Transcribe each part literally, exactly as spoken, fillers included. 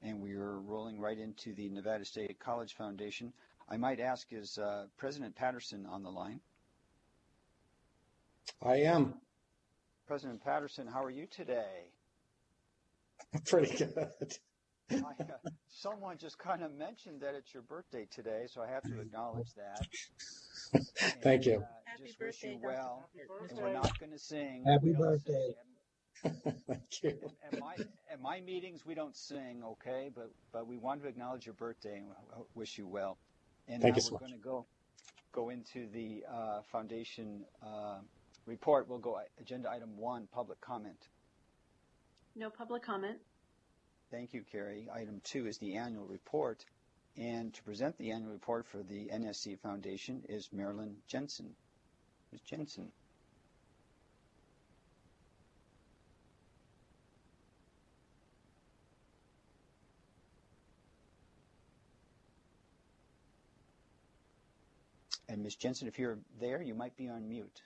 and we are rolling right into the Nevada State College Foundation. I might ask, is uh, President Patterson on the line? I am. President Patterson, how are you today? Pretty good. I, uh, someone just kind of mentioned that it's your birthday today, so I have to acknowledge that. And, Thank you. Uh, just wish you well. And we're not going to sing. Happy We don't birthday. sing. Thank you. At, at my at my meetings, we don't sing, okay? But but we want to acknowledge your birthday and wish you well. And Thank now you so we're much. going to go go into the uh, foundation uh, report. We'll go agenda item one, public comment. No public comment. Thank you, Carrie. Item two is the annual report. And to present the annual report for the N S C Foundation is Marilyn Jensen. Miz Jensen. And Miz Jensen, if you're there, you might be on mute.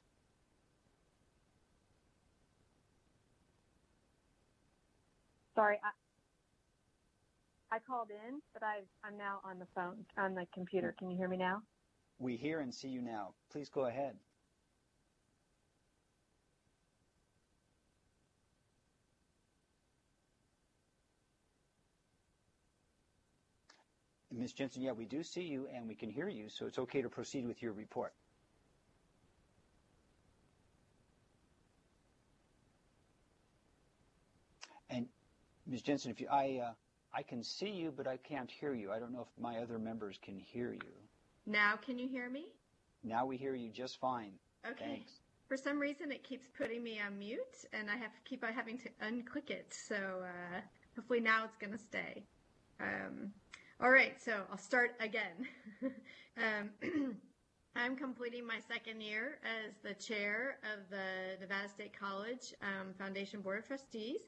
Sorry, I, I called in, but I, I'm now on the phone, on the computer. Can you hear me now? We hear and see you now. Please go ahead. Miz Jensen, yeah, we do see you and we can hear you, so it's okay to proceed with your report. And Miz Jensen, if you, I, uh, I can see you, but I can't hear you. I don't know if my other members can hear you. Now, can you hear me? Now we hear you just fine. Okay. Thanks. For some reason, it keeps putting me on mute, and I have to keep on having to unclick it. So uh, hopefully now it's going to stay. Um, all right, so I'll start again. um, I'm completing my second year as the chair of the Nevada State College um, Foundation Board of Trustees,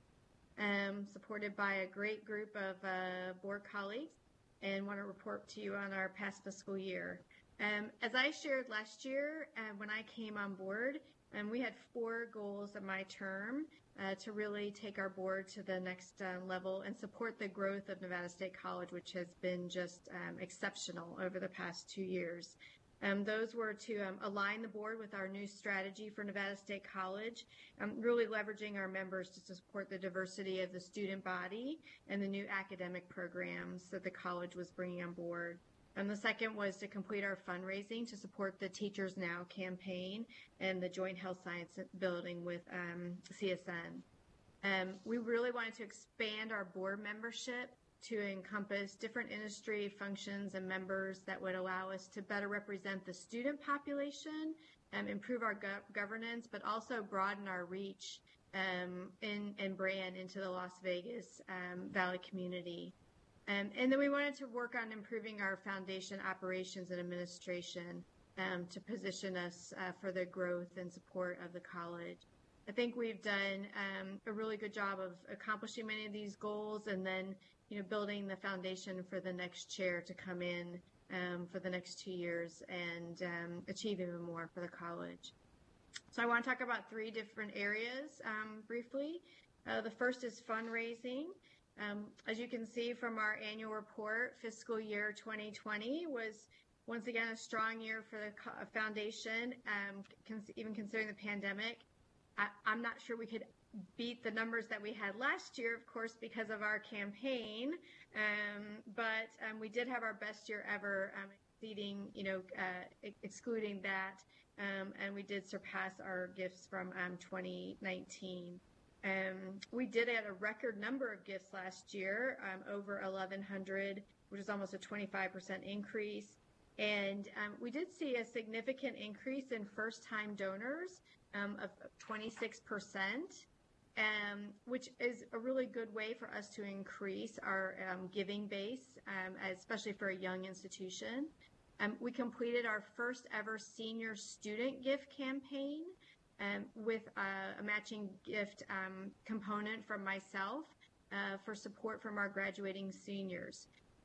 um, supported by a great group of uh, board colleagues, and want to report to you on our past fiscal year. Um, as I shared last year, uh, when I came on board, um, we had four goals of my term uh, to really take our board to the next uh, level and support the growth of Nevada State College, which has been just um, exceptional over the past two years. Um, those were to um, align the board with our new strategy for Nevada State College, um, really leveraging our members to support the diversity of the student body and the new academic programs that the college was bringing on board. And the second was to complete our fundraising to support the Teachers Now campaign and the Joint Health Science Building with um, C S N. Um, we really wanted to expand our board membership to encompass different industry functions and members that would allow us to better represent the student population, um, improve our go- governance, but also broaden our reach um, in, and brand into the Las Vegas um, Valley community. Um, and then we wanted to work on improving our foundation operations and administration um, to position us uh, for the growth and support of the college. I think we've done um, a really good job of accomplishing many of these goals, and then, you know, building the foundation for the next chair to come in um, for the next two years and um, achieve even more for the college. So I want to talk about three different areas um, briefly. Uh, the first is fundraising. Um, as you can see from our annual report, fiscal year twenty twenty was once again a strong year for the foundation, um, cons- even considering the pandemic. I, I'm not sure we could beat the numbers that we had last year, of course, because of our campaign, um, but um, we did have our best year ever, um, exceeding, you know, uh, excluding that, um, and we did surpass our gifts from um, twenty nineteen. Um, we did add a record number of gifts last year, um, over eleven hundred, which is almost a twenty-five percent increase. And um, we did see a significant increase in first-time donors um, of twenty-six percent, um, which is a really good way for us to increase our um, giving base, um, especially for a young institution. Um, we completed our first ever senior student gift campaign, Um, with uh, a matching gift um, component from myself uh, for support from our graduating seniors.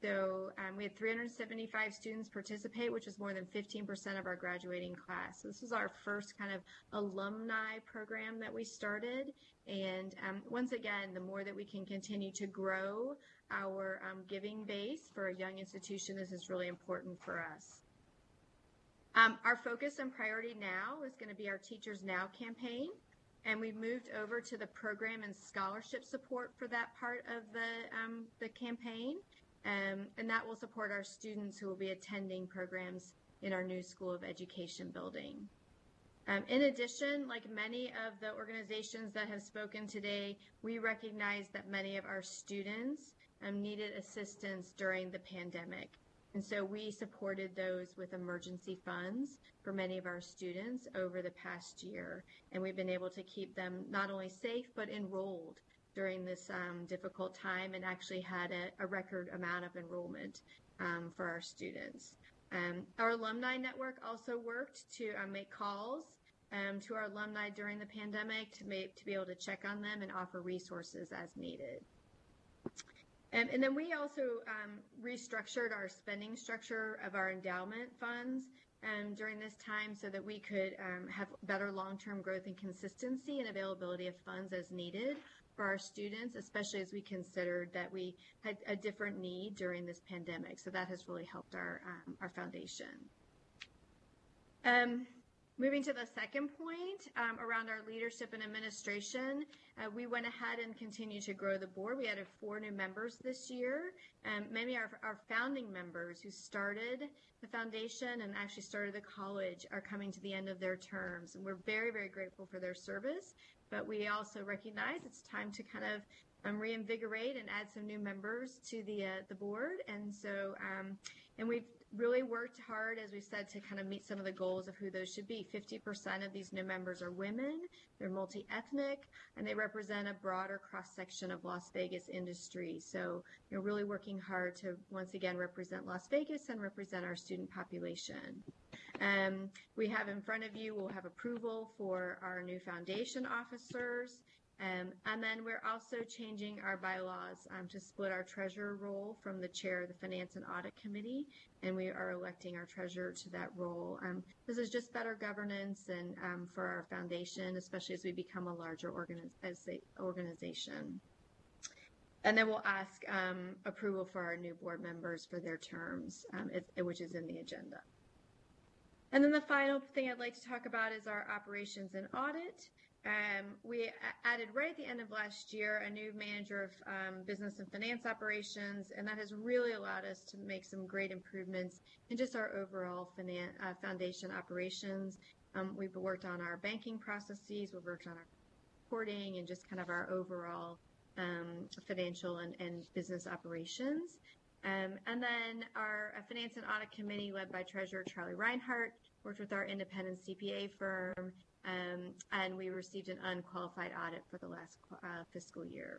So um, we had three hundred seventy-five students participate, which is more than fifteen percent of our graduating class. So this was our first kind of alumni program that we started. And um, once again, the more that we can continue to grow our um, giving base for a young institution, this is really important for us. Um, our focus and priority now is going to be our Teachers Now campaign. And we've moved over to the program and scholarship support for that part of the, um, the campaign. Um, and that will support our students who will be attending programs in our new School of Education building. Um, in addition, like many of the organizations that have spoken today, we recognize that many of our students um, needed assistance during the pandemic. And so we supported those with emergency funds for many of our students over the past year. And we've been able to keep them not only safe, but enrolled during this um, difficult time, and actually had a, a record amount of enrollment um, for our students. Um, our alumni network also worked to uh, make calls um, to our alumni during the pandemic to, make, to be able to check on them and offer resources as needed. And, and then we also um, restructured our spending structure of our endowment funds um, during this time so that we could um, have better long-term growth and consistency and availability of funds as needed for our students, especially as we considered that we had a different need during this pandemic. So that has really helped our, um, our foundation. Um, moving to the second point um, around our leadership and administration, uh, we went ahead and continued to grow the board. We added four new members this year. Um, many of our, our founding members who started the foundation and actually started the college are coming to the end of their terms. And we're very, very grateful for their service. But we also recognize it's time to kind of um, reinvigorate and add some new members to the uh, the board. And so, um, and we've really worked hard, as we said, to kind of meet some of the goals of who those should be. fifty percent of these new members are women, they're multi-ethnic, and they represent a broader cross-section of Las Vegas industry. So you're really working hard to, once again, represent Las Vegas and represent our student population. Um, we have in front of you, we'll have approval for our new foundation officers. Um, and then we're also changing our bylaws um, to split our treasurer role from the chair of the Finance and Audit Committee, and we are electing our treasurer to that role. Um, this is just better governance and um, for our foundation, especially as we become a larger organiz as a organization. And then we'll ask um, approval for our new board members for their terms, um, it, which is in the agenda. And then the final thing I'd like to talk about is our operations and audit. Um, we added right at the end of last year a new manager of um, business and finance operations, and that has really allowed us to make some great improvements in just our overall finan uh, foundation operations. Um, we've worked on our banking processes, we've worked on our reporting, and just kind of our overall um, financial and, and business operations. Um, and then our uh, Finance and Audit Committee, led by Treasurer Charlie Reinhart, worked with our independent C P A firm, um, and we received an unqualified audit for the last uh, fiscal year.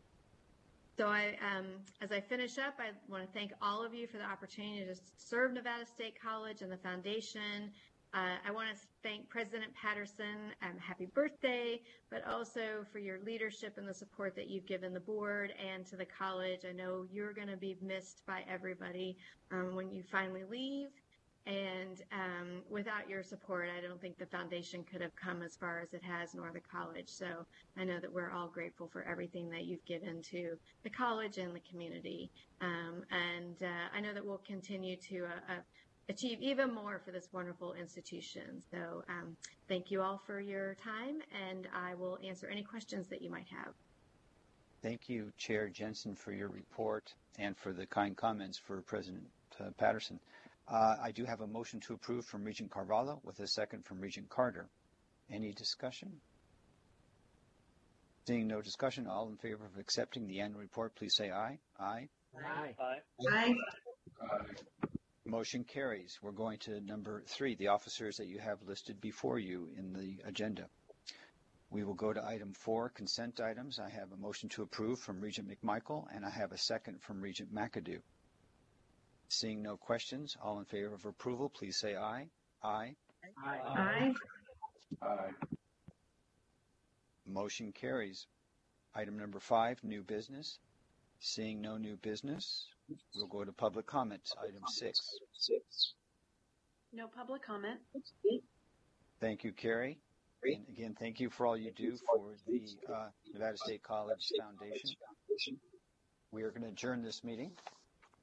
So I, um, as I finish up, I want to thank all of you for the opportunity to serve Nevada State College and the foundation. Uh, I want to thank President Patterson, um, happy birthday, but also for your leadership and the support that you've given the board and to the college. I know you're going to be missed by everybody um, when you finally leave. And um, without your support, I don't think the foundation could have come as far as it has, nor the college. So I know that we're all grateful for everything that you've given to the college and the community. Um, and uh, I know that we'll continue to uh, uh, achieve even more for this wonderful institution. So um, thank you all for your time, and I will answer any questions that you might have. Thank you, Chair Jensen, for your report and for the kind comments for President uh, Patterson. Uh, I do have a motion to approve from Regent Carvalho with a second from Regent Carter. Any discussion? Seeing no discussion, all in favor of accepting the annual report, please say aye. Aye. Aye. Aye. Aye. Motion carries. We're going to number three, the officers that you have listed before you in the agenda. We will go to item four, consent items. I have a motion to approve from Regent McMichael, and I have a second from Regent McAdoo. Seeing no questions, all in favor of approval, please say aye. Aye. Aye. Aye. Aye. Motion carries. Item number five, new business. Seeing no new business, we'll go to public comments, item six. No public comment. Thank you, Carrie. And again, thank you for all you do for the uh, Nevada State College Foundation. We are going to adjourn this meeting.